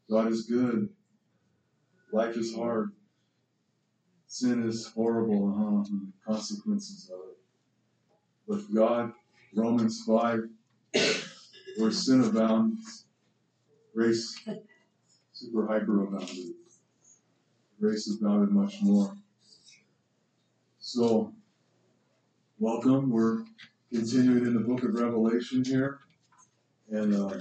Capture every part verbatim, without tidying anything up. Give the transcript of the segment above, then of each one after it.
God is good. Life is hard. Sin is horrible, huh? And the consequences of it. But God, Romans five, where sin abounds, grace super hyper abounded. Grace abounded much more. So, welcome. We're continuing in the book of Revelation here. And uh,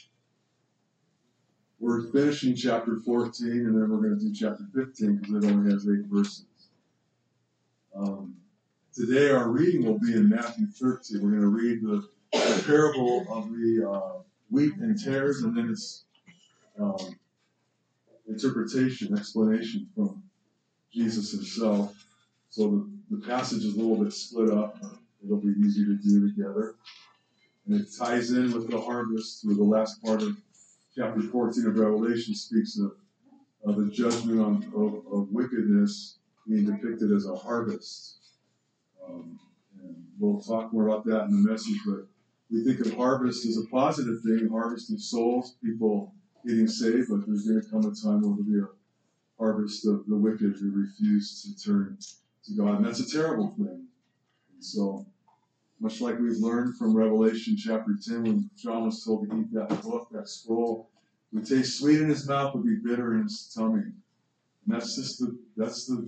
we're finishing chapter fourteen, and then we're going to do chapter fifteen because it only has eight verses. Um, today our reading will be in Matthew thirteen. We're going to read the, the parable of the uh, wheat and tares, and then its um, interpretation, explanation from Jesus himself. So the, the passage is a little bit split up. It'll be easier to do together. And it ties in with the harvest through the last part of chapter fourteen of Revelation speaks of, of the judgment on, of, of wickedness being depicted as a harvest. Um, and we'll talk more about that in the message, but we think of harvest as a positive thing, harvest of souls, people getting saved, but there's going to come a time where there'll be a harvest of the wicked who refuse to turn to God, and that's a terrible thing. And so, much like we've learned from Revelation chapter ten, when John was told to eat that book, that scroll, it would taste sweet in his mouth, would be bitter in his tummy. And that's just the that's the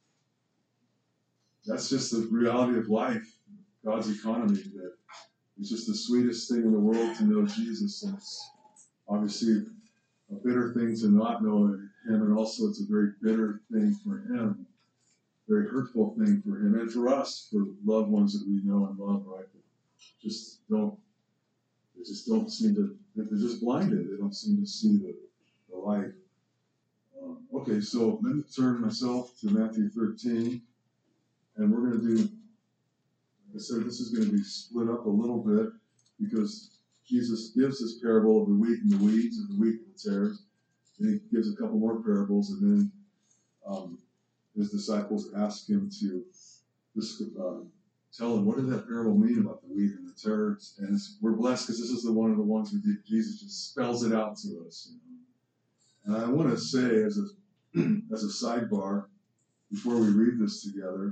that's just the reality of life, God's economy. That it's just the sweetest thing in the world to know Jesus, and it's obviously a bitter thing to not know him, and also it's a very bitter thing for him, very hurtful thing for him, and for us, for loved ones that we know and love, right? Just don't, they just don't seem to, they're just blinded. They don't seem to see the, the light. Um, okay, so let me turn myself to Matthew thirteen, and we're going to do, like I said, this is going to be split up a little bit, because Jesus gives this parable of the wheat and the weeds, and the wheat and the tares. Then he gives a couple more parables, and then um, his disciples ask him to just, uh, tell him, what does that parable mean about the wheat and the tares? And it's, we're blessed because this is the one of the ones where Jesus just spells it out to us. You know? And I want to say, as a as a sidebar, before we read this together,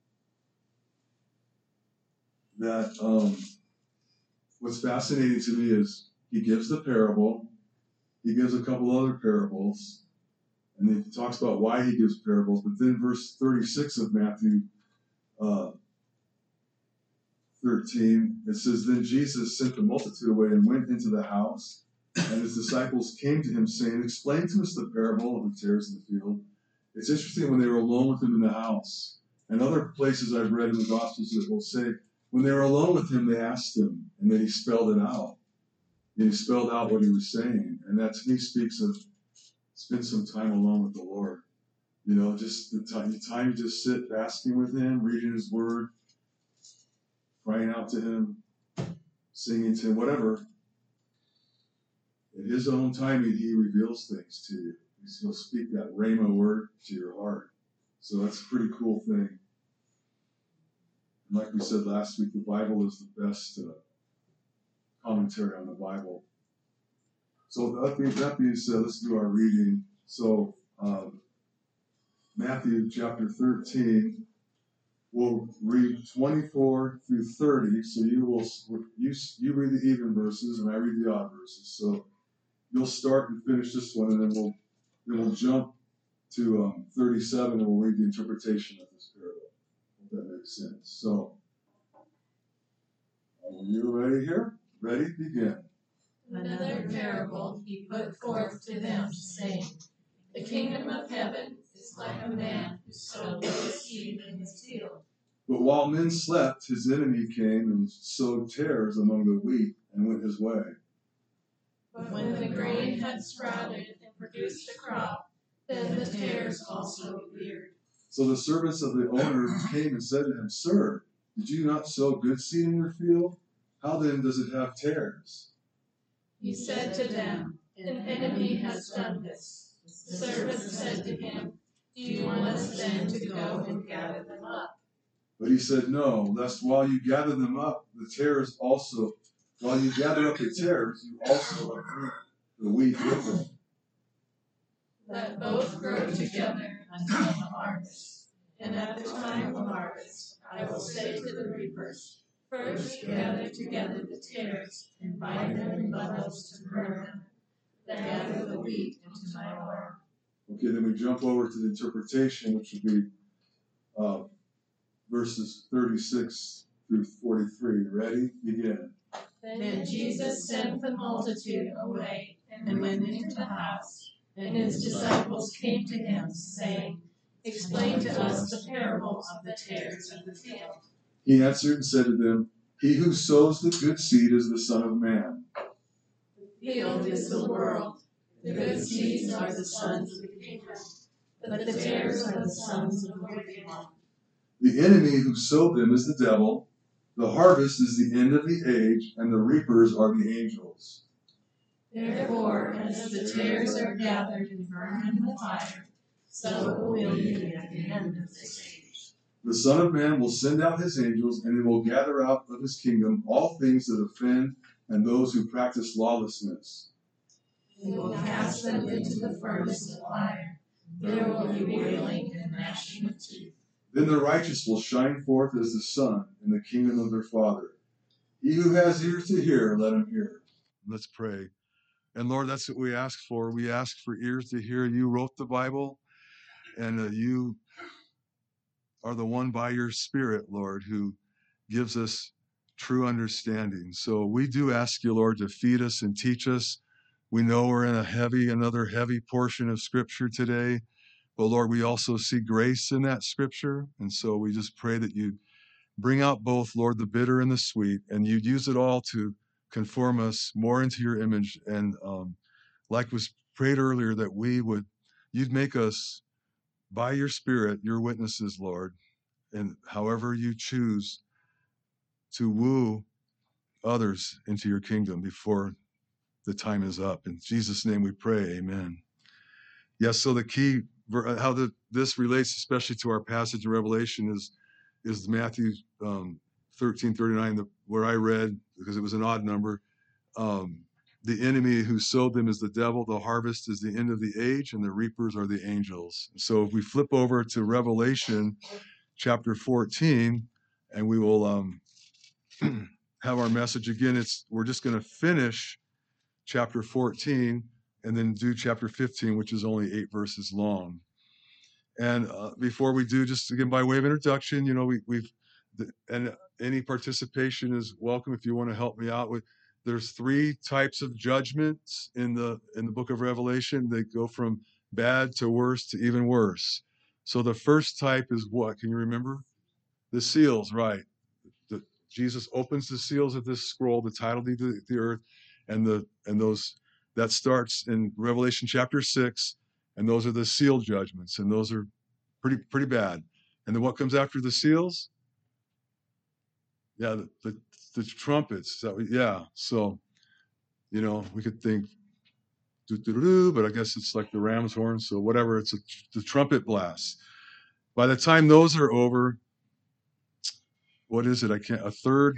that um, what's fascinating to me is he gives the parable, he gives a couple other parables, and he talks about why he gives parables. But then verse thirty-six of Matthew uh, thirteen, it says, then Jesus sent the multitude away and went into the house, and his disciples came to him saying, explain to us the parable of the tares in the field. It's interesting when they were alone with him in the house. And other places I've read in the Gospels that will say, when they were alone with him, they asked him, and then he spelled it out. And he spelled out what he was saying. And that's, he speaks of, spend some time alone with the Lord. You know, just the time, the time you just sit basking with him, reading his word, crying out to him, singing to him, whatever. In his own timing, he reveals things to you. He'll speak that rhema word to your heart. So that's a pretty cool thing. And like we said last week, the Bible is the best uh, commentary on the Bible. So that being, that being said, let's do our reading. So um, Matthew chapter thirteen, we'll read twenty-four through thirty. So you will you you read the even verses and I read the odd verses. So you'll start and finish this one, and then we'll then we'll jump to um, thirty-seven, and we'll read the interpretation of this parable. If that makes sense. So when you're ready here, ready, begin. Another parable he put forth to them, saying, the kingdom of heaven is like a man who sowed his seed in his field. But while men slept, his enemy came and sowed tares among the wheat and went his way. But when the grain had sprouted and produced a crop, then the tares also appeared. So the servants of the owner came and said to him, Sir, did you not sow good seed in your field? How then does it have tares? He said to them, an enemy has done this. The servants said to him, do you want us then to go and gather them up? But he said, No, lest while you gather them up, the tares also, while you gather up the tares, you also uproot the wheat with them. grow together until the harvest. And at the time of harvest, I will say to the reapers, first gather together the tares, and bind them in bundles to burn them, but gather the wheat into my barn. Okay, then we jump over to the interpretation, which would be uh, verses thirty-six through forty-three. Ready? Begin. Then Jesus sent the multitude away and went into the house, and his disciples came to him, saying, explain to us the parable of the tares of the field. He answered and said to them, he who sows the good seed is the Son of Man. The field is the world. The good seeds are the sons of the kingdom, but the tares are the sons of the wicked one. The enemy who sowed them is the devil. The harvest is the end of the age, and the reapers are the angels. Therefore, as the tares are gathered and burned in the fire, so it will be at the end of this age. The Son of Man will send out his angels, and they will gather out of his kingdom all things that offend and those who practice lawlessness. He will cast them into the furnace of fire. There will be wailing and gnashing of teeth. Then the righteous will shine forth as the sun in the kingdom of their Father. He who has ears to hear, let him hear. Let's pray. And Lord, that's what we ask for. We ask for ears to hear. You wrote the Bible, and uh, you are the one by your Spirit, Lord, who gives us true understanding. So we do ask you, Lord, to feed us and teach us. We know we're in a heavy, another heavy portion of Scripture today. But Lord, we also see grace in that Scripture. And so we just pray that you bring out both, Lord, the bitter and the sweet, and you'd use it all to conform us more into your image. And um, like was prayed earlier, that we would, you'd make us, by your Spirit, your witnesses, Lord, and however you choose to woo others into your kingdom before the time is up. In Jesus' name we pray, amen. Yes, so the key, how the, this relates especially to our passage in Revelation is, is Matthew um, thirteen thirty-nine, the, where I read, because it was an odd number, um, the enemy who sowed them is the devil, the harvest is the end of the age, and the reapers are the angels. So if we flip over to Revelation chapter fourteen, and we will um, have our message again, it's we're just going to finish chapter fourteen and then do chapter fifteen, which is only eight verses long. And uh, before we do, just again, by way of introduction, you know, we, we've, the, and any participation is welcome if you want to help me out with, there's three types of judgments in the, in the book of Revelation. They go from bad to worse to even worse. So the first type is what? Can you remember? The seals, right. The, Jesus opens the seals of this scroll, the title deed to the earth, and the, and those, that starts in Revelation chapter six. And those are the seal judgments, and those are pretty pretty bad. And then what comes after the seals? Yeah, the the, the trumpets. That we, yeah. So, you know, we could think, doo, doo, doo, doo, but I guess it's like the ram's horn. So whatever, it's a, the trumpet blast. By the time those are over, what is it? I can't. A third.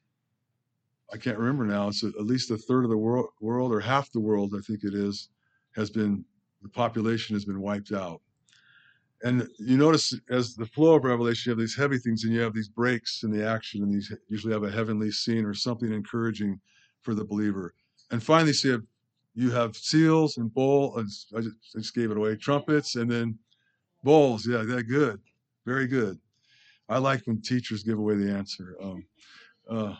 I can't remember now. It's a, at least a third of the world, world, or half the world, I think it is, has been. The population has been wiped out. And you notice as the flow of Revelation, you have these heavy things and you have these breaks in the action, and these usually have a heavenly scene or something encouraging for the believer. And finally, so you have, you have seals and bowl, I just, I just gave it away, trumpets, and then bowls. Yeah, they're good. Very good. I like when teachers give away the answer. Um, uh,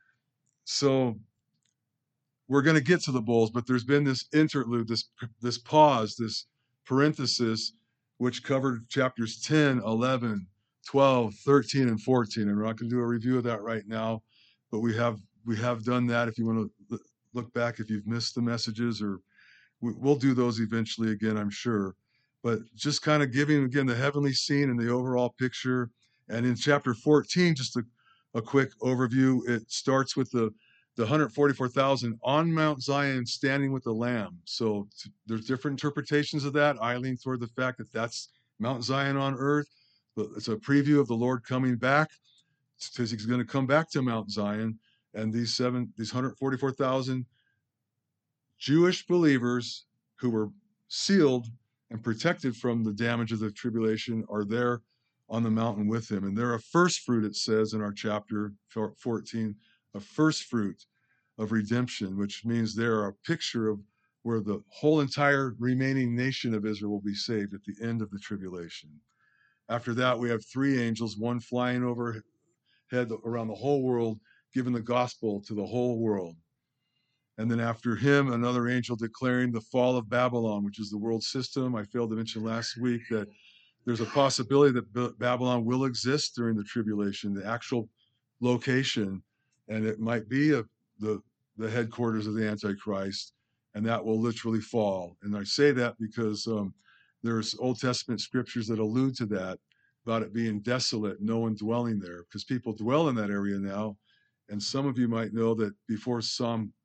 so we're going to get to the bowls, but there's been this interlude, this this pause, this parenthesis, which covered chapters ten, eleven, twelve, thirteen, and fourteen. And we're not going to do a review of that right now, but we have we have done that. If you want to look back, if you've missed the messages, or we, we'll do those eventually again, I'm sure. But just kind of giving, again, the heavenly scene and the overall picture. And in chapter fourteen, just a, a quick overview, it starts with the the one hundred forty-four thousand on Mount Zion standing with the Lamb. So t- there's different interpretations of that. I lean toward the fact that that's Mount Zion on earth. But it's a preview of the Lord coming back, because he's going to come back to Mount Zion. And these seven, these one hundred forty-four thousand Jewish believers who were sealed and protected from the damage of the tribulation are there on the mountain with him. And they're a first fruit, it says in our chapter fourteen, a first fruit of redemption, which means they're a picture of where the whole entire remaining nation of Israel will be saved at the end of the tribulation. After that, we have three angels, one flying overhead around the whole world, giving the gospel to the whole world. And then after him, another angel declaring the fall of Babylon, which is the world system. I failed to mention last week that there's a possibility that Babylon will exist during the tribulation, the actual location, and it might be a, the, the headquarters of the Antichrist, and that will literally fall. And I say that because um, there's Old Testament scriptures that allude to that, about it being desolate, no one dwelling there, because people dwell in that area now. And some of you might know that before some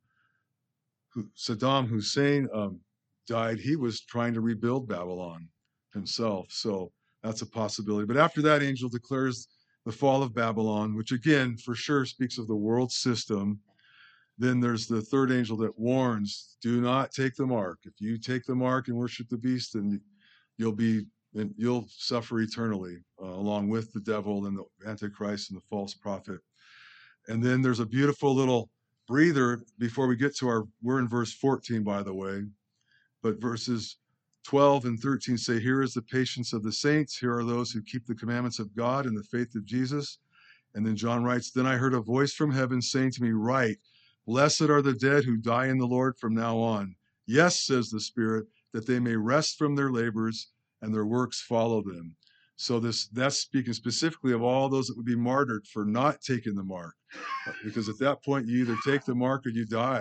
Saddam Hussein um, died, he was trying to rebuild Babylon himself. So that's a possibility. But after that, angel declares the fall of Babylon, which again, for sure, speaks of the world system. Then there's the third angel that warns, do not take the mark. If you take the mark and worship the beast, then you'll be, and you'll suffer eternally, uh, along with the devil and the Antichrist and the false prophet. And then there's a beautiful little breather before we get to our, we're in verse fourteen, by the way, but verses twelve and thirteen say, here is the patience of the saints. Here are those who keep the commandments of God and the faith of Jesus. And then John writes, then I heard a voice from heaven saying to me, write, blessed are the dead who die in the Lord from now on. Yes, says the Spirit, that they may rest from their labors and their works follow them. So this that's speaking specifically of all those that would be martyred for not taking the mark, because at that point you either take the mark or you die.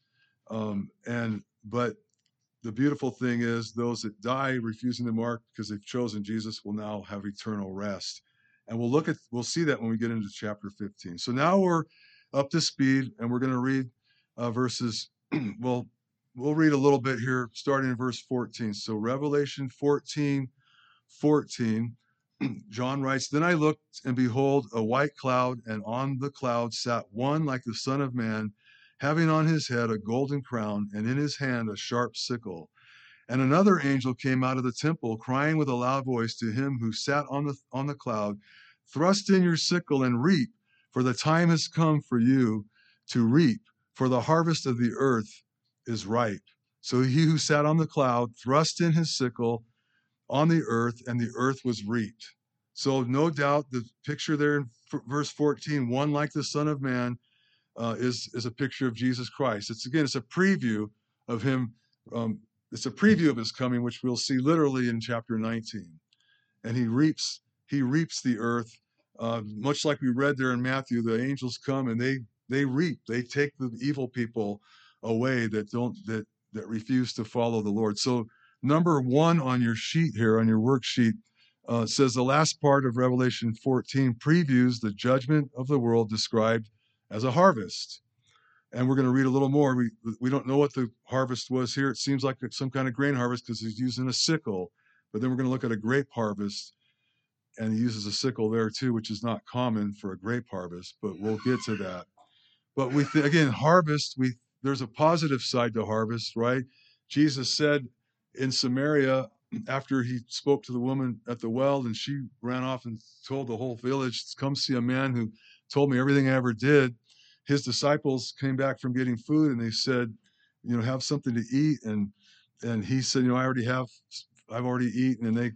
Um, and but the beautiful thing is those that die refusing the mark because they've chosen Jesus will now have eternal rest. And we'll look at we'll see that when we get into chapter fifteen. So now we're up to speed, and we're going to read uh, verses. well, we'll read a little bit here, starting in verse fourteen. So Revelation fourteen, fourteen. John writes, then I looked, and behold, a white cloud, and on the cloud sat one like the Son of Man, having on his head a golden crown, and in his hand a sharp sickle. And another angel came out of the temple, crying with a loud voice to him who sat on the, on the cloud, thrust in your sickle and reap, for the time has come for you to reap, for the harvest of the earth is ripe. So he who sat on the cloud thrust in his sickle on the earth, and the earth was reaped. So no doubt the picture there in verse fourteen, one like the Son of Man, uh, is, is a picture of Jesus Christ. It's again, it's a preview of him. Um, it's a preview of his coming, which we'll see literally in chapter nineteen. And he reaps, he reaps the earth, uh, much like we read there in Matthew. The angels come and they they reap. They take the evil people away that don't that that refuse to follow the Lord. So number one on your sheet here, on your worksheet, uh, says the last part of Revelation fourteen previews the judgment of the world described as a harvest. And we're going to read a little more. We we don't know what the harvest was here. It seems like some kind of grain harvest because he's using a sickle. But then we're going to look at a grape harvest, and he uses a sickle there too, which is not common for a grape harvest. But we'll get to that. But we th- again, harvest. We there's a positive side to harvest, right? Jesus said in Samaria, after he spoke to the woman at the well, and she ran off and told the whole village, come see a man who told me everything I ever did. His disciples came back from getting food, and they said, you know, have something to eat. And and he said, you know, I already have, I've already eaten. And they,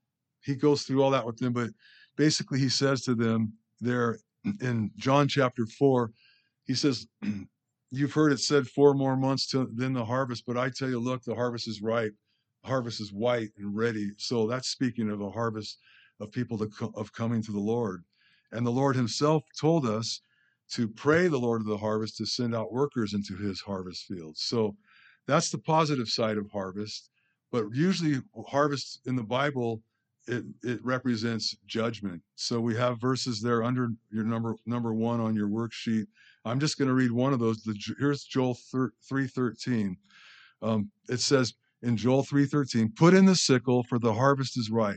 he goes through all that with them. But basically he says to them there in John chapter four, he says, you've heard it said four more months to then the harvest, but I tell you, look, the harvest is ripe. The harvest is white and ready. So that's speaking of a harvest of people to co- of coming to the Lord. And the Lord himself told us to pray the Lord of the harvest to send out workers into his harvest fields. So that's the positive side of harvest. But usually harvest in the Bible, it, it represents judgment. So we have verses there under your number number one on your worksheet. I'm just going to read one of those. The, here's Joel three thirteen. Um, it says in Joel three thirteen, put in the sickle, for the harvest is ripe.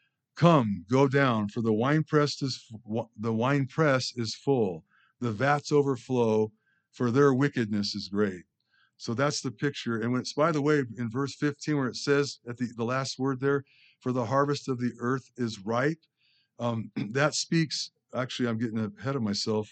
Come, go down, for the winepress is the winepress is full. The vats overflow, for their wickedness is great. So that's the picture. And when it's, by the way, in verse fifteen, where it says at the, the last word there, for the harvest of the earth is ripe, um, that speaks, actually, I'm getting ahead of myself.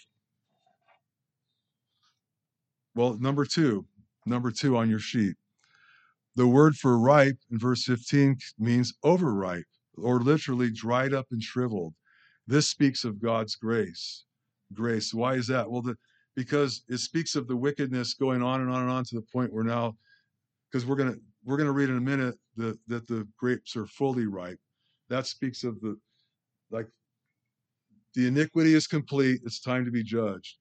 Well, number two, number two on your sheet. The word for ripe in verse fifteen means overripe, or literally dried up and shriveled. This speaks of God's grace. Grace. Why is that? Well, the, because it speaks of the wickedness going on and on and on to the point where now, because we're gonna we're gonna read in a minute that that the grapes are fully ripe. That speaks of the, like, the iniquity is complete. It's time to be judged.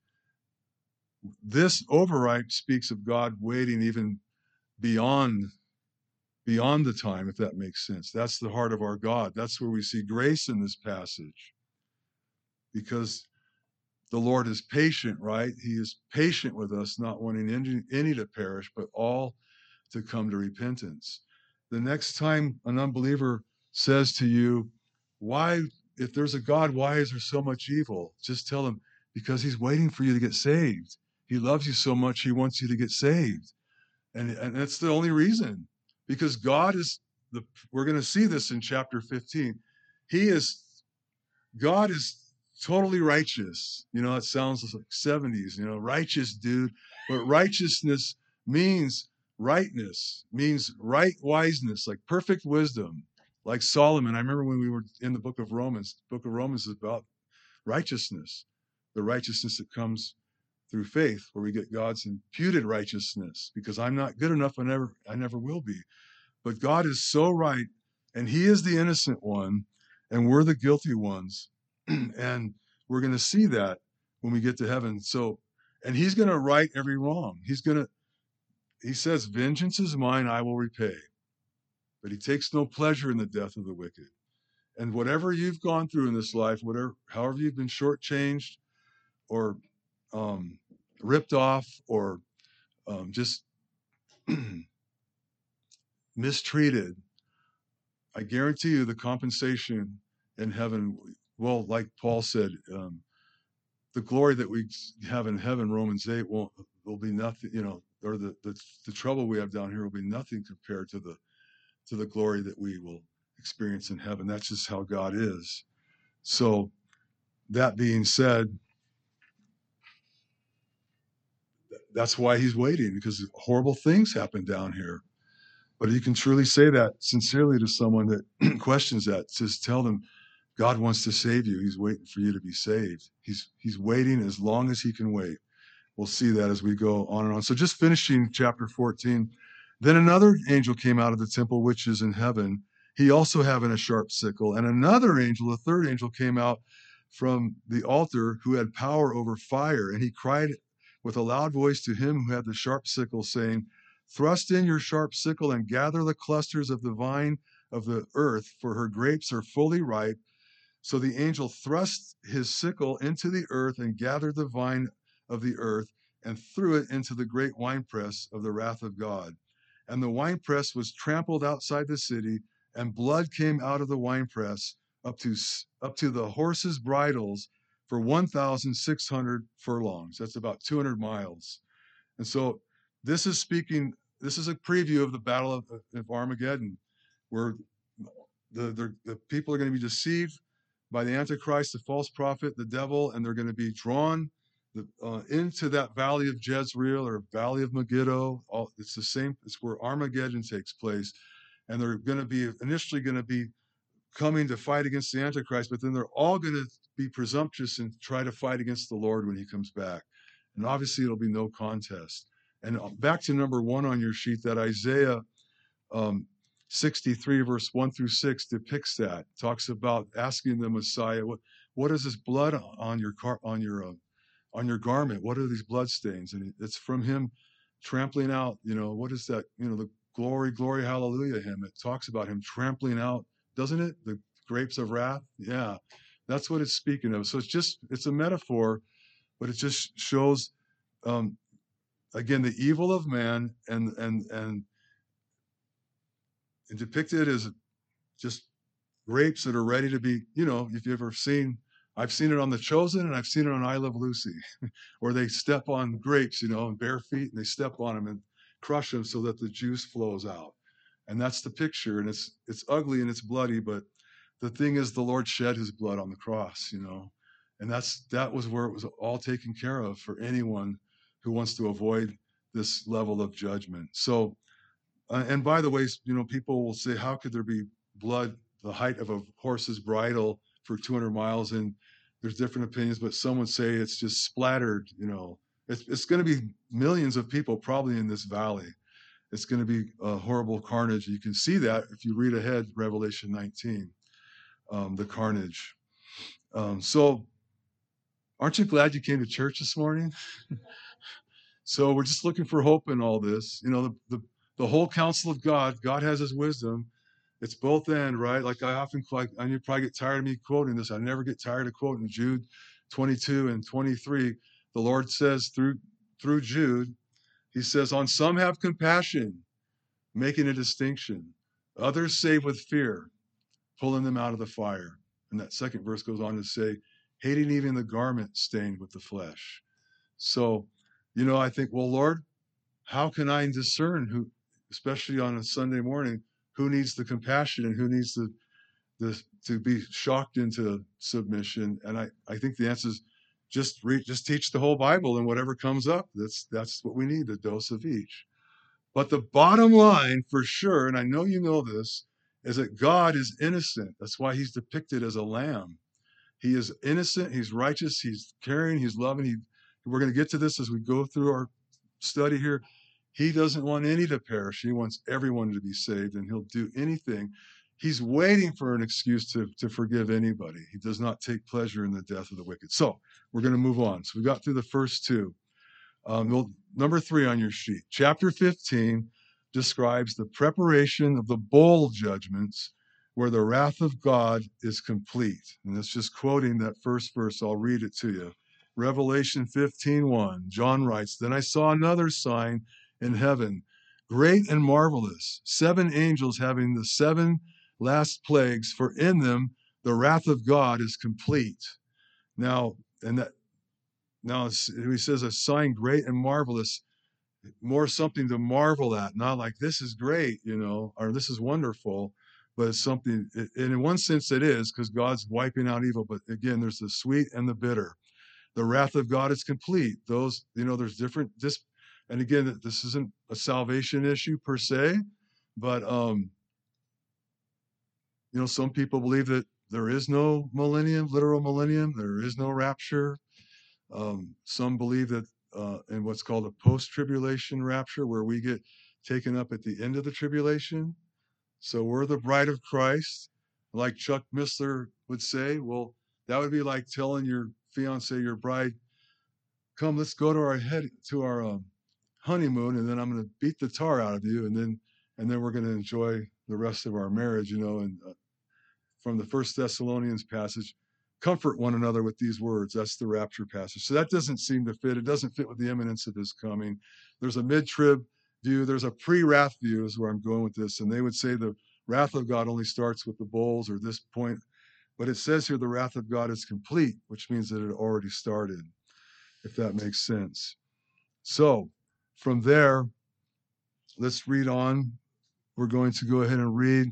This overripe speaks of God waiting even beyond beyond the time, if that makes sense. That's the heart of our God. That's where we see grace in this passage, because the Lord is patient, right? He is patient with us, not wanting any, any to perish, but all to come to repentance. The next time an unbeliever says to you, why, if there's a God, why is there so much evil? Just tell them, because he's waiting for you to get saved. He loves you so much, he wants you to get saved. And, and that's the only reason, because God is the, we're going to see this in chapter fifteen. He is, God is totally righteous. You know, it sounds like seventies, you know, righteous dude. But righteousness means rightness, means right wiseness, like perfect wisdom, like Solomon. I remember when we were in the book of Romans, the book of Romans is about righteousness, the righteousness that comes through faith, where we get God's imputed righteousness, because I'm not good enough. I never, I never will be. But God is so right, and he is the innocent one, and we're the guilty ones. And we're going to see that when we get to heaven. So, and he's going to right every wrong. He's going to, he says, vengeance is mine, I will repay. But he takes no pleasure in the death of the wicked. And whatever you've gone through in this life, whatever, however you've been shortchanged or um, ripped off or um, just mistreated, I guarantee you the compensation in heaven, well, like Paul said, um, the glory that we have in heaven, Romans eight, won't will be nothing, you know, or the, the the trouble we have down here will be nothing compared to the to the glory that we will experience in heaven. That's just how God is. So, that being said, that's why he's waiting, because horrible things happen down here. But you can truly say that sincerely to someone that questions that. Just tell them, God wants to save you. He's waiting for you to be saved. He's he's waiting as long as he can wait. We'll see that as we go on and on. So just finishing chapter fourteen. Then another angel came out of the temple, which is in heaven, he also having a sharp sickle. And another angel, a third angel, came out from the altar, who had power over fire. And he cried with a loud voice to him who had the sharp sickle, saying, thrust in your sharp sickle and gather the clusters of the vine of the earth, for her grapes are fully ripe. So the angel thrust his sickle into the earth and gathered the vine of the earth and threw it into the great winepress of the wrath of God. And the winepress was trampled outside the city, and blood came out of the winepress up to up to the horses' bridles for one thousand six hundred furlongs. That's about two hundred miles. And so this is speaking, this is a preview of the battle of, of Armageddon, where the, the, the people are going to be deceived by the Antichrist, the false prophet, the devil, and they're going to be drawn the, uh, into that valley of Jezreel or valley of Megiddo. All, it's the same, it's where Armageddon takes place. And they're going to be initially going to be coming to fight against the Antichrist, but then they're all going to be presumptuous and try to fight against the Lord when he comes back. And obviously it'll be no contest. And back to number one on your sheet, that Isaiah um, sixty-three verse one through six depicts that, talks about asking the Messiah, what what is this blood on your car on your uh, on your garment? What are these blood stains? And it's from him trampling out, you know, what is that, you know, the glory, glory, hallelujah hymn. It talks about him trampling out, doesn't it? The grapes of wrath. Yeah, that's what it's speaking of. So it's just, it's a metaphor, but it just shows um again the evil of man, and and and and depicted as just grapes that are ready to be, you know, if you've ever seen, I've seen it on The Chosen and I've seen it on I Love Lucy, where they step on grapes, you know, in bare feet, and they step on them, and crush them so that the juice flows out. And that's the picture. And it's it's ugly and it's bloody, but the thing is the Lord shed his blood on the cross, you know. And that's that was where it was all taken care of for anyone who wants to avoid this level of judgment. So, uh, and by the way, you know, people will say, how could there be blood the height of a horse's bridle for two hundred miles? And there's different opinions, but some would say it's just splattered, you know. It's, it's going to be millions of people probably in this valley. It's going to be a horrible carnage. You can see that if you read ahead, Revelation nineteen, um, the carnage. Um, so aren't you glad you came to church this morning? So we're just looking for hope in all this. You know, the, the, the whole counsel of God, God has his wisdom. It's both end, right? Like I often, like, and you probably get tired of me quoting this. I never get tired of quoting Jude twenty-two and twenty-three. The Lord says through through Jude, he says, on some have compassion, making a distinction. Others save with fear, pulling them out of the fire. And that second verse goes on to say, hating even the garment stained with the flesh. So, you know, I think, well, Lord, how can I discern who, especially on a Sunday morning, who needs the compassion and who needs the, the to be shocked into submission? And I, I think the answer is just read, just teach the whole Bible, and whatever comes up, that's that's what we need, a dose of each. But the bottom line for sure, and I know you know this, is that God is innocent. That's why he's depicted as a lamb. He is innocent, he's righteous, he's caring, he's loving. He, we're going to get to this as we go through our study here. He doesn't want any to perish. He wants everyone to be saved, and he'll do anything. He's waiting for an excuse to, to forgive anybody. He does not take pleasure in the death of the wicked. So we're going to move on. So we got through the first two. Um, well, number three on your sheet. Chapter fifteen describes the preparation of the bowl judgments where the wrath of God is complete. And that's just quoting that first verse. I'll read it to you. Revelation fifteen one. John writes, then I saw another sign in heaven, great and marvelous, seven angels having the seven last plagues, for in them the wrath of God is complete. Now, and that now he says a sign great and marvelous, more something to marvel at, not like this is great, you know, or this is wonderful, but it's something, and in one sense it is, because God's wiping out evil. But again, there's the sweet and the bitter. The wrath of God is complete. Those, you know, there's different, this, and again, this isn't a salvation issue per se, but, um, you know, some people believe that there is no millennium, literal millennium. There is no rapture. Um, some believe that uh, in what's called a post-tribulation rapture, where we get taken up at the end of the tribulation. So we're the bride of Christ. Like Chuck Missler would say, well, that would be like telling your fiance, your bride, come, let's go to our head to our um, honeymoon, and then I'm going to beat the tar out of you, and then and then we're going to enjoy the rest of our marriage, you know. And uh, from the First Thessalonians passage, comfort one another with these words. That's the rapture passage. So that doesn't seem to fit. It doesn't fit with the imminence of his coming. There's a mid-trib view. There's a pre-wrath view is where I'm going with this. And they would say the wrath of God only starts with the bowls or this point. But it says here the wrath of God is complete, which means that it already started, if that makes sense. So from there, let's read on. We're going to go ahead and read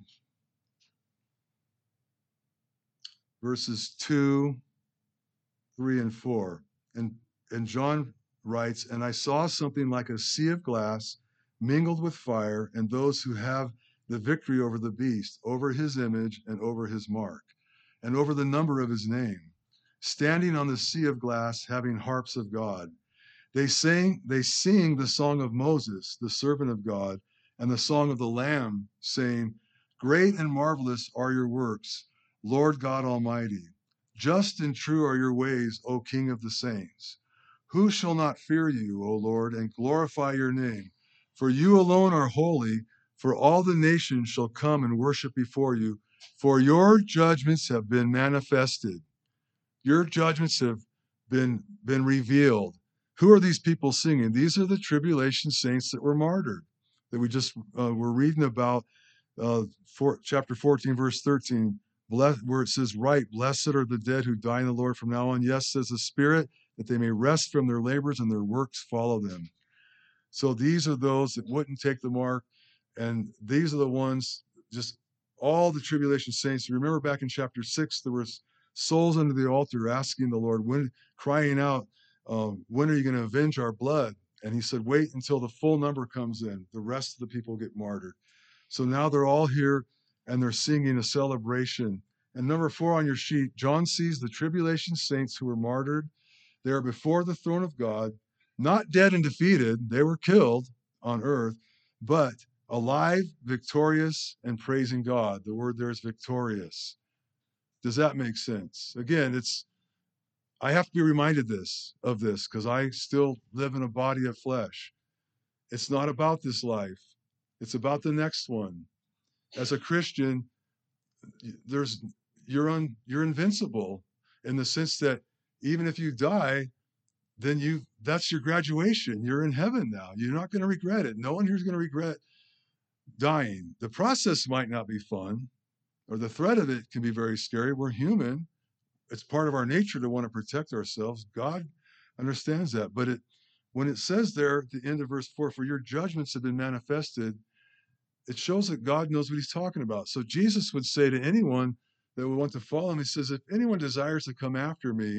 verses two, three, and four. And, and John writes, and I saw something like a sea of glass mingled with fire, and those who have the victory over the beast, over his image, and over his mark, and over the number of his name, standing on the sea of glass, having harps of God. They sing, they sing the song of Moses, the servant of God, and the song of the Lamb, saying, great and marvelous are your works, Lord God Almighty. Just and true are your ways, O King of the saints. Who shall not fear you, O Lord, and glorify your name? For you alone are holy, for all the nations shall come and worship before you, for your judgments have been manifested. Your judgments have been, been revealed. Who are these people singing? These are the tribulation saints that were martyred, that we just uh, were reading about, uh, for, chapter fourteen, verse thirteen, bless, where it says, right, blessed are the dead who die in the Lord from now on. Yes, says the Spirit, that they may rest from their labors and their works follow them. So these are those that wouldn't take the mark. And these are the ones, just all the tribulation saints. Remember back in chapter six, there was souls under the altar asking the Lord, when, crying out, um, when are you going to avenge our blood? And he said, wait until the full number comes in. The rest of the people get martyred. So now they're all here and they're singing a celebration. And number four on your sheet, John sees the tribulation saints who were martyred. They are before the throne of God, not dead and defeated. They were killed on earth, but alive, victorious, and praising God. The word there is victorious. Does that make sense? Again, it's I have to be reminded this of this because I still live in a body of flesh. It's not about this life. It's about the next one. As a Christian, there's you're un, you're invincible in the sense that even if you die, then you that's your graduation. You're in heaven now. You're not going to regret it. No one here's going to regret dying. The process might not be fun, or the threat of it can be very scary. We're human. It's part of our nature to want to protect ourselves. God understands that. But it when it says there at the end of verse four, for your judgments have been manifested, it shows that God knows what he's talking about. So Jesus would say to anyone that would want to follow him, he says, if anyone desires to come after me,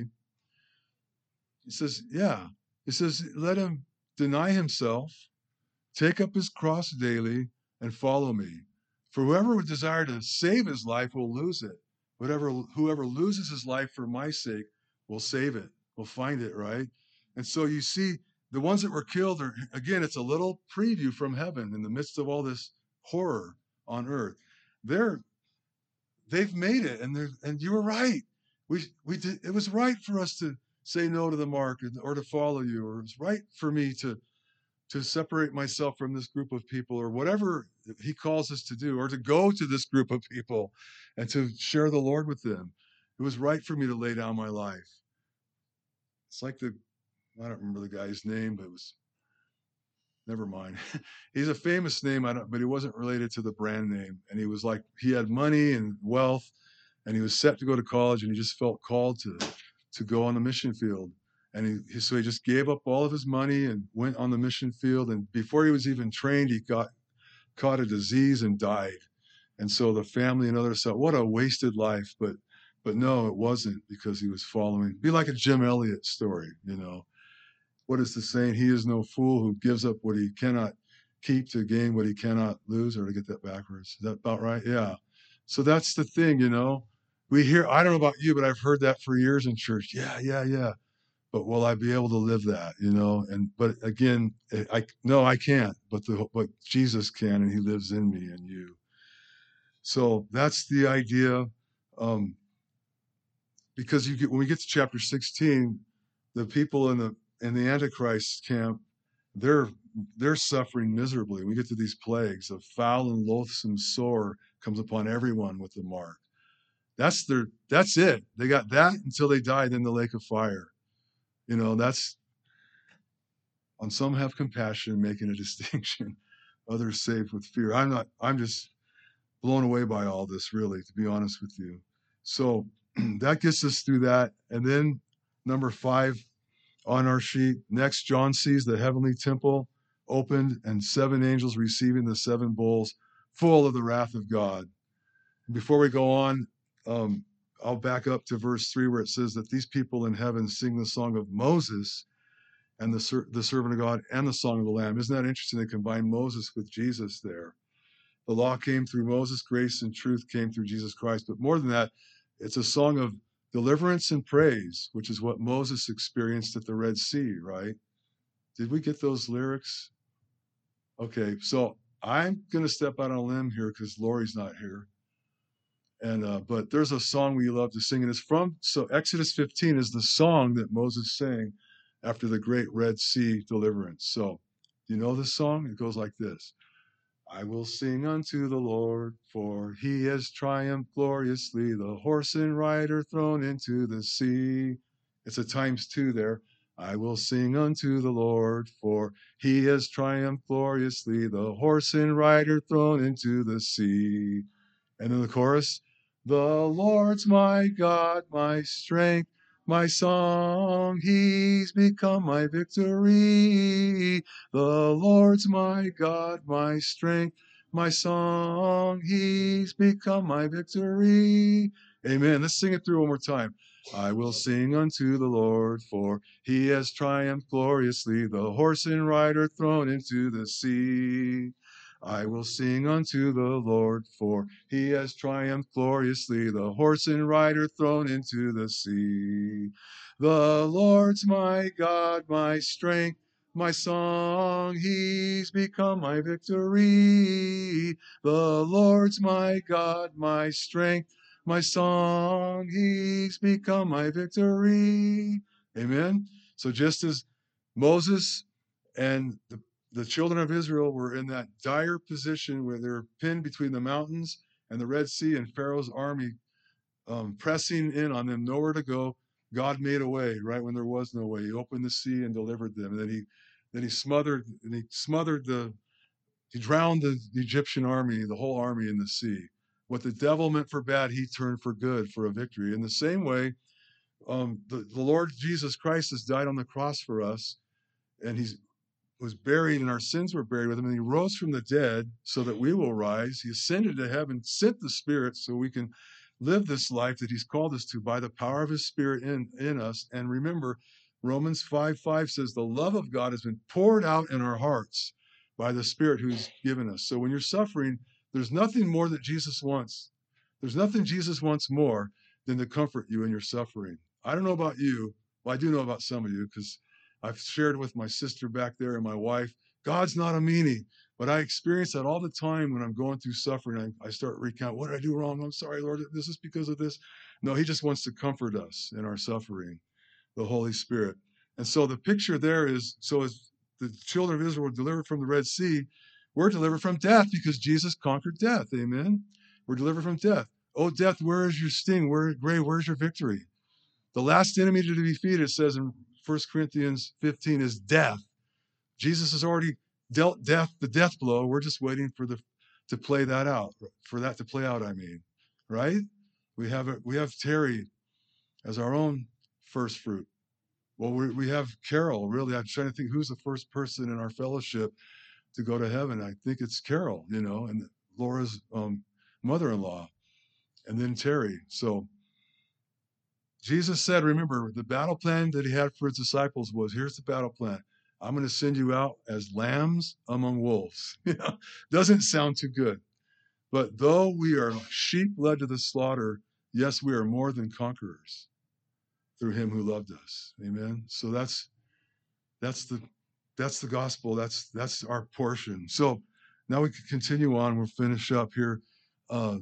he says, yeah. He says, let him deny himself, take up his cross daily, and follow me. For whoever would desire to save his life will lose it. Whatever, whoever loses his life for my sake will save it, will find it, right? And so you see, the ones that were killed are, again, it's a little preview from heaven in the midst of all this horror on earth. They're, they've made it, and they're, and you were right. We, we did, it was right for us to say no to the mark or to follow you, or it was right for me to to separate myself from this group of people, or whatever he calls us to do, or to go to this group of people and to share the Lord with them. It was right for me to lay down my life. It's like the, I don't remember the guy's name, but it was, never mind. He's a famous name, I don't, but he wasn't related to the brand name. And he was like, he had money and wealth, and he was set to go to college, and he just felt called to, to go on the mission field. And he, he, so he just gave up all of his money and went on the mission field. And before he was even trained, he got caught a disease and died. And so the family and others thought, what a wasted life. But but no, it wasn't, because he was following. Be like a Jim Elliot story, you know. What is the saying? He is no fool who gives up what he cannot keep to gain what he cannot lose, or to get that backwards. Is that about right? Yeah. So that's the thing, you know. We hear, I don't know about you, but I've heard that for years in church. Yeah, yeah, yeah. But will I be able to live that, you know? And but again, I no, I can't. But the but Jesus can, and he lives in me and you. So that's the idea. Um, because you get when we get to chapter sixteen, the people in the in the Antichrist camp, they're they're suffering miserably. We get to these plagues of foul and loathsome sore comes upon everyone with the mark. That's their that's it. They got that until they died in the lake of fire. You know, that's, on some have compassion, making a distinction, others saved with fear. I'm not, I'm just blown away by all this, really, to be honest with you. So that gets us through that. And then number five on our sheet, next, John sees the heavenly temple opened and seven angels receiving the seven bowls full of the wrath of God. Before we go on, um, I'll back up to verse three, where it says that these people in heaven sing the song of Moses and the, ser- the servant of God and the song of the Lamb. Isn't that interesting? They combine Moses with Jesus there. The law came through Moses, grace and truth came through Jesus Christ. But more than that, it's a song of deliverance and praise, which is what Moses experienced at the Red Sea, right? Did we get those lyrics? Okay, so I'm going to step out on a limb here because Lori's not here. And uh, but there's a song we love to sing, and it's from, so Exodus fifteen is the song that Moses sang after the great Red Sea deliverance. So, you know this song? It goes like this. I will sing unto the Lord, for he has triumphed gloriously, the horse and rider thrown into the sea. It's a times two there. I will sing unto the Lord, for he has triumphed gloriously, the horse and rider thrown into the sea. And then the chorus, the Lord's my God, my strength, my song, he's become my victory. The Lord's my God, my strength, my song, he's become my victory. Amen. Let's sing it through one more time. I will sing unto the Lord, for he has triumphed gloriously, the horse and rider thrown into the sea. I will sing unto the Lord, for he has triumphed gloriously, the horse and rider thrown into the sea. The Lord's my God, my strength, my song, he's become my victory. The Lord's my God, my strength, my song, he's become my victory. Amen. So just as Moses and the, the children of Israel were in that dire position where they're pinned between the mountains and the Red Sea and Pharaoh's army um, pressing in on them, nowhere to go, God made a way right when there was no way. He opened the sea and delivered them. And then he then he smothered and he smothered the he drowned the, the Egyptian army, the whole army in the sea. What the devil meant for bad, he turned for good, for a victory. In the same way, um, the, the Lord Jesus Christ has died on the cross for us, and he's was buried and our sins were buried with him, and he rose from the dead so that we will rise. He ascended to heaven, sent the Spirit so we can live this life that he's called us to by the power of his Spirit in, in us. And remember, Romans five five says the love of God has been poured out in our hearts by the Spirit who's given us. So when you're suffering, there's nothing more that Jesus wants. There's nothing Jesus wants more than to comfort you in your suffering. I don't know about you. Well, I do know about some of you because I've shared with my sister back there and my wife, God's not a meanie, but I experience that all the time when I'm going through suffering. I, I start recounting, what did I do wrong? I'm sorry, Lord, this is because of this. No, he just wants to comfort us in our suffering, the Holy Spirit. And so the picture there is, so as the children of Israel were delivered from the Red Sea, we're delivered from death because Jesus conquered death. Amen. We're delivered from death. Oh, death, where is your sting? Where, grave, where's your victory? The last enemy to be defeated, it says in First Corinthians fifteen, is death. Jesus has already dealt death the death blow. We're just waiting for the to play that out, for that to play out, I mean. Right? We have a, we have Terry as our own first fruit. Well, we we have Carol, really. I'm trying to think who's the first person in our fellowship to go to heaven. I think it's Carol, you know, and Laura's um, mother-in-law, and then Terry. So Jesus said, remember, the battle plan that he had for his disciples was, here's the battle plan. I'm going to send you out as lambs among wolves. You know, doesn't sound too good. But though we are sheep led to the slaughter, yes, we are more than conquerors through him who loved us. Amen. So that's that's the that's the gospel. That's that's our portion. So now we can continue on. We'll finish up here. Uh,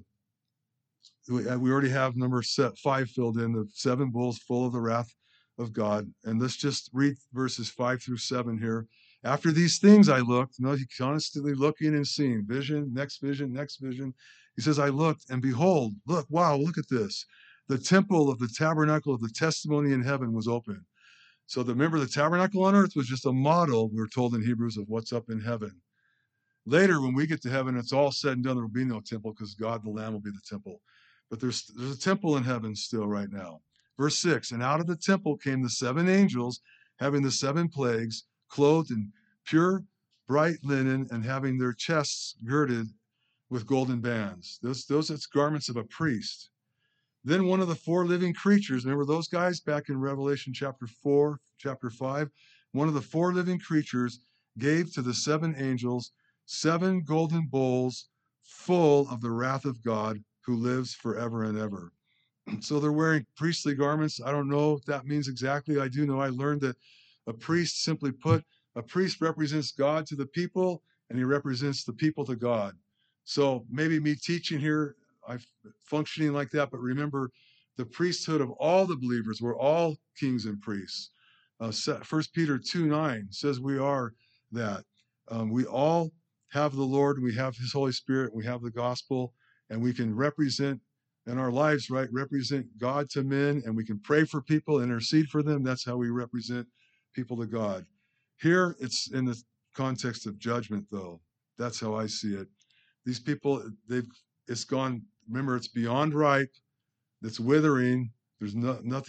we, we already have number set five filled in, the seven bulls full of the wrath of God. And let's just read verses five through seven here. After these things I looked, you know, he's constantly looking and seeing, vision, next vision, next vision. He says, I looked, and behold, look, wow, look at this. The temple of the tabernacle of the testimony in heaven was open. So the, remember, the tabernacle on earth was just a model, we're told in Hebrews, of what's up in heaven. Later, when we get to heaven, it's all said and done, there will be no temple because God the Lamb will be the temple. But there's, there's a temple in heaven still right now. Verse six, and out of the temple came the seven angels having the seven plagues, clothed in pure, bright linen, and having their chests girded with golden bands. Those, those are garments of a priest. Then one of the four living creatures, remember those guys back in Revelation chapter four, chapter five? One of the four living creatures gave to the seven angels seven golden bowls full of the wrath of God who lives forever and ever. So they're wearing priestly garments. I don't know what that means exactly. I do know I learned that a priest, simply put, a priest represents God to the people, and he represents the people to God. So maybe me teaching here, I'm functioning like that, but remember, the priesthood of all the believers, we're all kings and priests. Uh, First Peter two nine says we are that. Um, we all have the Lord, and we have his Holy Spirit, and we have the gospel, and we can represent in our lives, right, represent God to men, and we can pray for people, intercede for them. That's how we represent people to God. Here, it's in the context of judgment, though. That's how I see it. These people, they've, it's gone, remember, it's beyond ripe, it's withering, there's no, nothing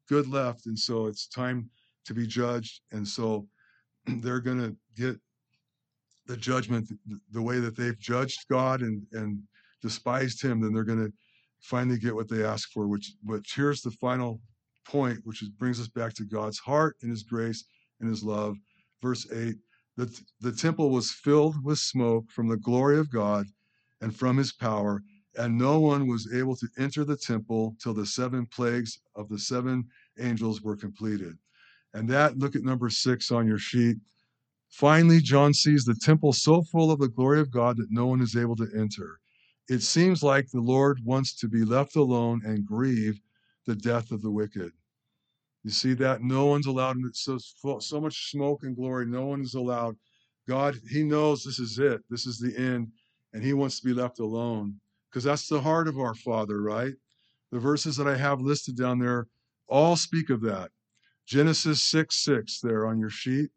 good left. And so it's time to be judged. And so they're going to get the judgment th- the way that they've judged God and, and despised him. Then they're going to finally get what they ask for, which, which here's the final point, which is, brings us back to God's heart and his grace and his love. Verse eight, the, the temple was filled with smoke from the glory of God and from his power, and no one was able to enter the temple till the seven plagues of the seven angels were completed. And that, look at number six on your sheet. Finally, John sees the temple so full of the glory of God that no one is able to enter. It seems like the Lord wants to be left alone and grieve the death of the wicked. You see that? No one's allowed. So, so much smoke and glory. No one is allowed. God, he knows this is it. This is the end. And he wants to be left alone because that's the heart of our Father, right? The verses that I have listed down there all speak of that. Genesis six six there on your sheet.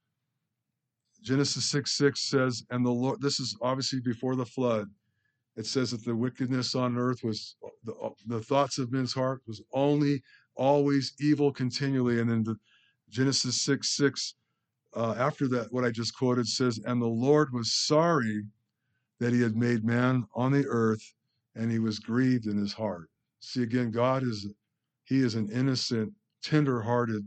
Genesis six six says, and the Lord, this is obviously before the flood. It says that the wickedness on earth was, the, the thoughts of men's heart was only always evil continually. And then the Genesis six six, uh, after that, what I just quoted says, and the Lord was sorry that he had made man on the earth, and he was grieved in his heart. See, again, God is, he is an innocent, tender-hearted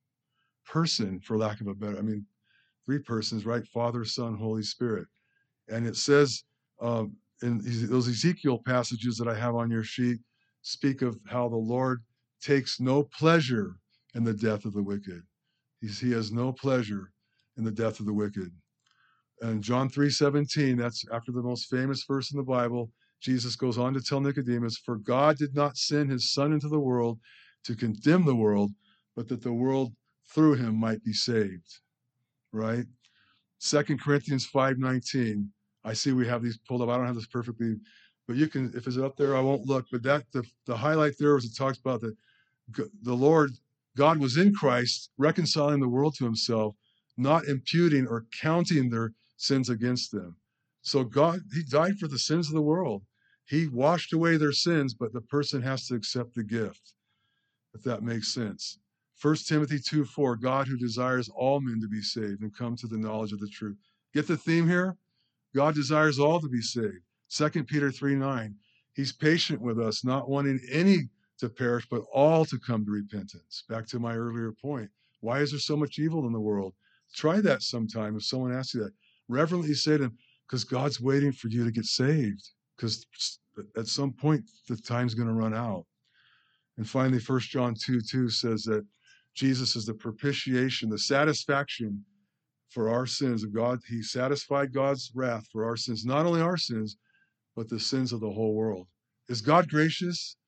person, for lack of a better, I mean, three persons, right? Father, Son, Holy Spirit. And it says, um, in those Ezekiel passages that I have on your sheet, speak of how the Lord takes no pleasure in the death of the wicked. He's, he has no pleasure in the death of the wicked. And John three seventeen, that's after the most famous verse in the Bible, Jesus goes on to tell Nicodemus, for God did not send his Son into the world to condemn the world, but that the world through him might be saved, right? Second Corinthians five nineteen. I see we have these pulled up. I don't have this perfectly, but you can, if it's up there, I won't look. But that the, the highlight there was it talks about that the Lord, God was in Christ, reconciling the world to himself, not imputing or counting their sins against them. So God, he died for the sins of the world. He washed away their sins, but the person has to accept the gift, if that makes sense. First Timothy two four, God who desires all men to be saved and come to the knowledge of the truth. Get the theme here? God desires all to be saved. Second Peter three nine, he's patient with us, not wanting any to perish, but all to come to repentance. Back to my earlier point. Why is there so much evil in the world? Try that sometime if someone asks you that. Reverently say to them, because God's waiting for you to get saved. Because at some point, the time's going to run out. And finally, First John two two says that Jesus is the propitiation, the satisfaction for our sins of God. He satisfied God's wrath for our sins, not only our sins, but the sins of the whole world. Is God gracious?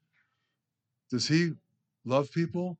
Does he love people?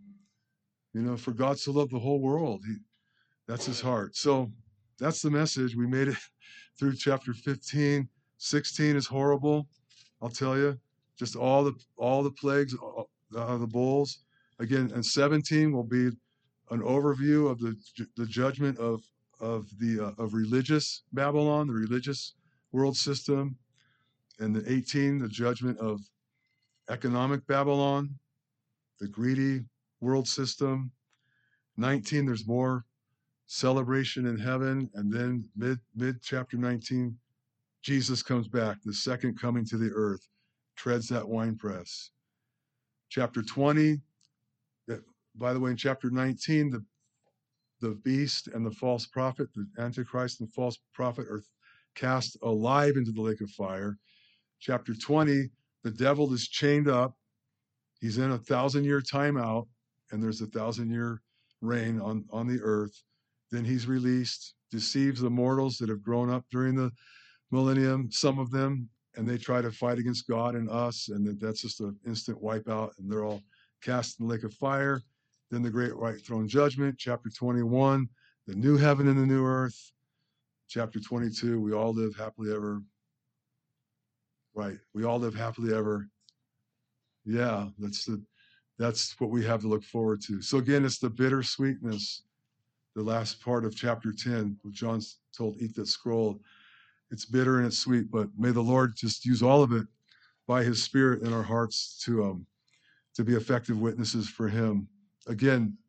You know, for God to love the whole world, he, that's his heart. So that's the message. We made it through chapter fifteen. sixteen is horrible, I'll tell you. Just all the all the plagues, uh, the bowls. Again, and seventeen will be an overview of the the judgment of of the uh, of religious Babylon, the religious world system, and the eighteen, the judgment of economic Babylon, the greedy world system. nineteen, there's more celebration in heaven, and then mid mid chapter nineteen, Jesus comes back, the second coming to the earth, treads that winepress. Chapter twenty, that, by the way, in chapter nineteen, the the beast and the false prophet, the Antichrist and the false prophet are cast alive into the lake of fire. Chapter twenty, the devil is chained up. He's in a thousand year timeout, and there's a thousand year reign on, on the earth. Then he's released, deceives the mortals that have grown up during the millennium, some of them, and they try to fight against God and us, and that's just an instant wipeout, and they're all cast in the lake of fire. Then the great white throne judgment, chapter twenty-one, the new heaven and the new earth. Chapter twenty-two, we all live happily ever. Right, we all live happily ever. Yeah, that's the that's what we have to look forward to. So again, it's the bittersweetness, the last part of chapter ten, when John's told, eat that scroll. It's bitter and it's sweet, but may the Lord just use all of it by his Spirit in our hearts to um to be effective witnesses for him. Again,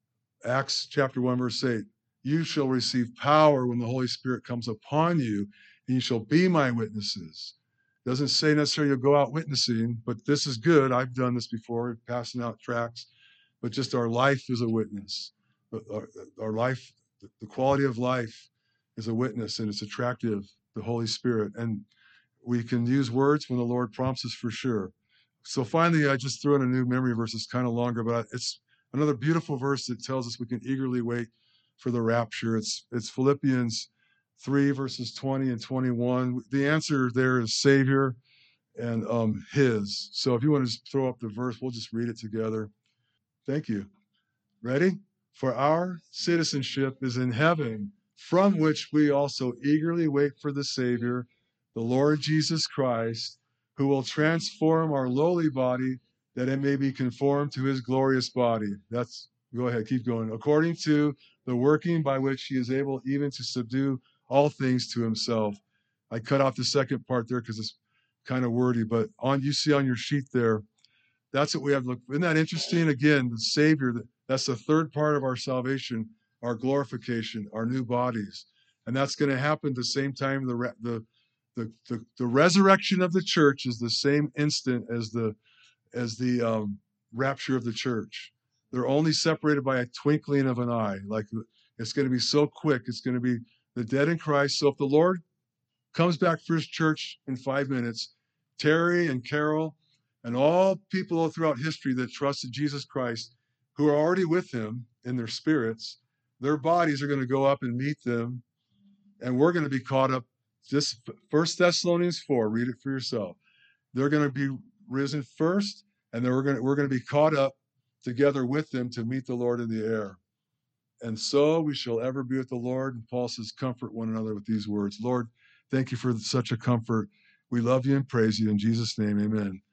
Acts chapter one, verse eight, you shall receive power when the Holy Spirit comes upon you, and you shall be my witnesses. Doesn't say necessarily you'll go out witnessing, but this is good. I've done this before, passing out tracts, but just our life is a witness. Our, our life, the quality of life is a witness, and it's attractive, the Holy Spirit. And we can use words when the Lord prompts us for sure. So finally, I just threw in a new memory verse. It's kind of longer, but it's another beautiful verse that tells us we can eagerly wait for the rapture. It's it's Philippians three, verses twenty and twenty-one. The answer there is Savior and um, His. So if you want to just throw up the verse, we'll just read it together. Thank you. Ready? For our citizenship is in heaven, from which we also eagerly wait for the Savior, the Lord Jesus Christ, who will transform our lowly body that it may be conformed to his glorious body. That's, go ahead, keep going. According to the working by which he is able even to subdue all things to himself. I cut off the second part there because it's kind of wordy, but on you see on your sheet there, that's what we have to look for. Isn't that interesting? Again, the Savior, that's the third part of our salvation, our glorification, our new bodies. And that's going to happen at the same time. The, the, the, the, the resurrection of the church is the same instant as the, as the um, rapture of the church. They're only separated by a twinkling of an eye. Like it's going to be so quick. It's going to be the dead in Christ. So if the Lord comes back for his church in five minutes, Terry and Carol and all people throughout history that trusted Jesus Christ, who are already with him in their spirits, their bodies are going to go up and meet them, and we're going to be caught up. This First Thessalonians four, read it for yourself. They're going to be risen first, and then we're going to, we're going to be caught up together with them to meet the Lord in the air. And so we shall ever be with the Lord. And Paul says, comfort one another with these words. Lord, thank you for such a comfort. We love you and praise you. In Jesus' name, amen.